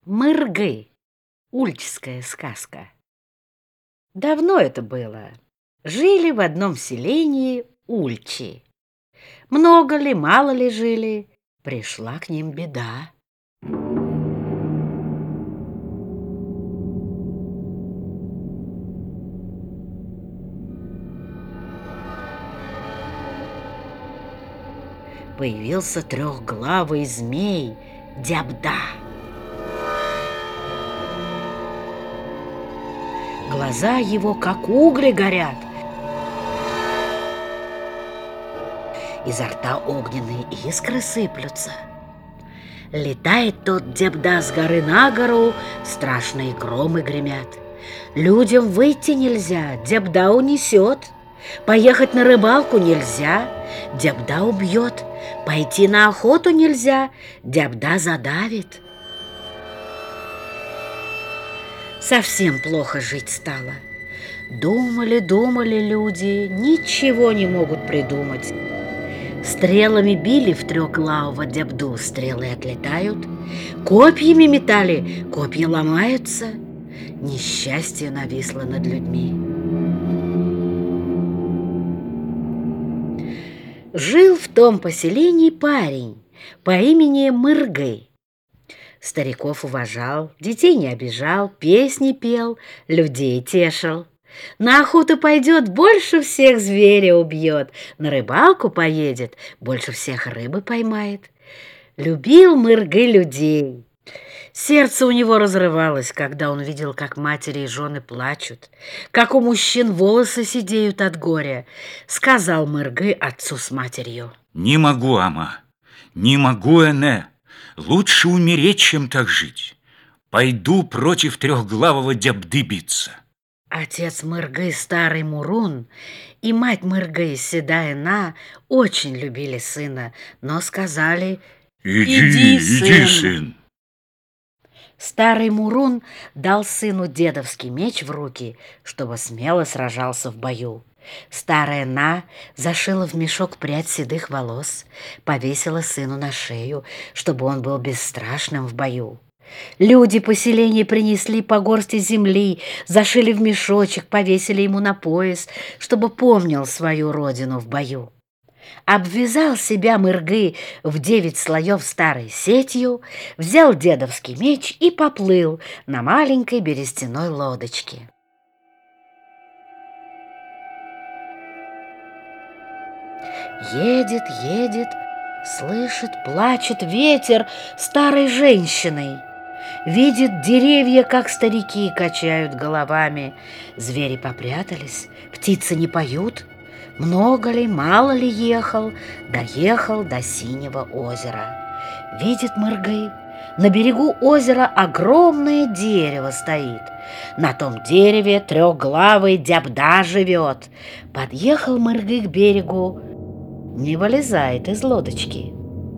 Мыргы. Ульчская сказка. Давно это было. Жили в одном селении ульчи. Много ли, мало ли жили, пришла к ним беда. Появился трехглавый змей Дябда. Глаза его, как угли, горят. Изо рта огненные искры сыплются. Летает тот Дябда с горы на гору, страшные громы гремят. Людям выйти нельзя, Дябда унесет. Поехать на рыбалку нельзя, Дябда убьет. Пойти на охоту нельзя, Дябда задавит. Совсем плохо жить стало. Думали люди, ничего не могут придумать. Стрелами били в трехглавого Дябду, стрелы отлетают. Копьями метали, копья ломаются. Несчастье нависло над людьми. Жил в том поселении парень по имени Мыргы. Стариков уважал, детей не обижал, песни пел, людей тешил. На охоту пойдет, больше всех зверя убьет, на рыбалку поедет, больше всех рыбы поймает. Любил Мыргы людей. Сердце у него разрывалось, когда он видел, как матери и жены плачут, как у мужчин волосы сидеют от горя. Сказал Мыргы отцу с матерью: «Не могу, ама, не могу, Эне. Лучше умереть, чем так жить. Пойду против трехглавого Дябды биться». Отец Мыргы, старый Мурун, и мать Мыргы, седая На, очень любили сына, но сказали: Иди, сын. Старый Мурун дал сыну дедовский меч в руки, чтобы смело сражался в бою. Старая На зашила в мешок прядь седых волос, повесила сыну на шею, чтобы он был бесстрашным в бою. Люди поселения принесли по горсти земли, зашили в мешочек, повесили ему на пояс, чтобы помнил свою родину в бою. Обвязал себя Мыргы в 9 слоев старой сетью, взял дедовский меч и поплыл на маленькой берестяной лодочке. Едет, слышит, плачет ветер старой женщиной. Видит деревья, как старики качают головами. Звери попрятались, птицы не поют. Много ли, мало ли ехал, доехал до синего озера. Видит Мыргы, на берегу озера огромное дерево стоит. На том дереве трехглавый Дябда живет. Подъехал Мыргы к берегу, не вылезает из лодочки.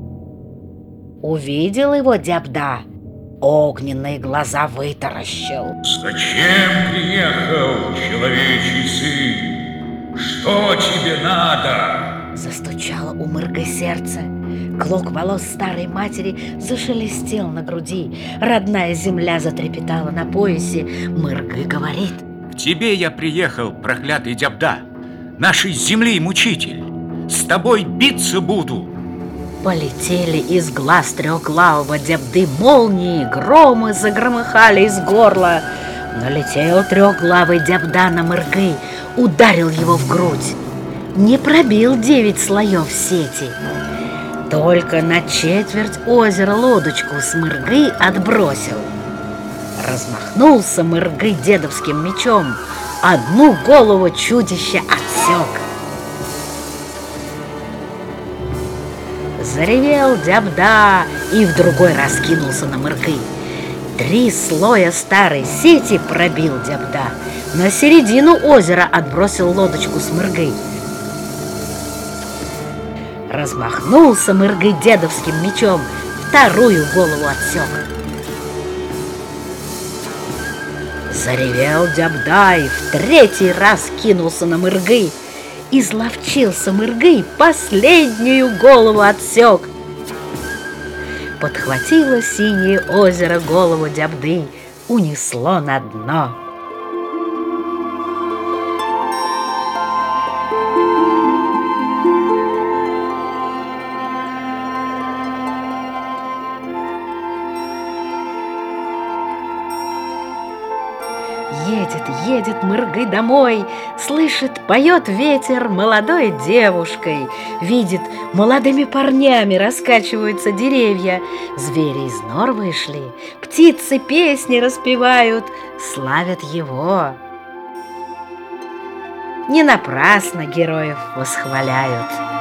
Увидел его Дябда, огненные глаза вытаращил. Зачем приехал, человечий сын? Что тебе надо? Застучало у Мыргы сердце. Клок волос старой матери зашелестел на груди. Родная земля затрепетала на поясе. Мыргы говорит: К тебе я приехал, проклятый Дябда, нашей земли мучитель. С тобой биться буду. Полетели из глаз трехглавого Дябды молнии, громы загромыхали из горла. Налетел трехглавый Дябда на Мыргы, ударил его в грудь. Не пробил 9 слоев сети, только на четверть озера лодочку с Мыргы отбросил. Размахнулся Мыргы дедовским мечом, одну голову чудища отсек. Заревел Дябда и в другой раз кинулся на Мыргы. 3 слоя старой сети пробил Дябда, на середину озера отбросил лодочку с Мыргой. Размахнулся Мыргы дедовским мечом, вторую голову отсек. Заревел Дябда и в 3-й раз кинулся на Мыргы. Изловчился Мыргы, последнюю голову отсек. Подхватило синее озеро голову Дябды, унесло на дно. Едет Мыргый домой, слышит, поет ветер молодой девушкой, видит, молодыми парнями раскачиваются деревья, звери из нор вышли, птицы песни распевают, славят его. Не напрасно героев восхваляют.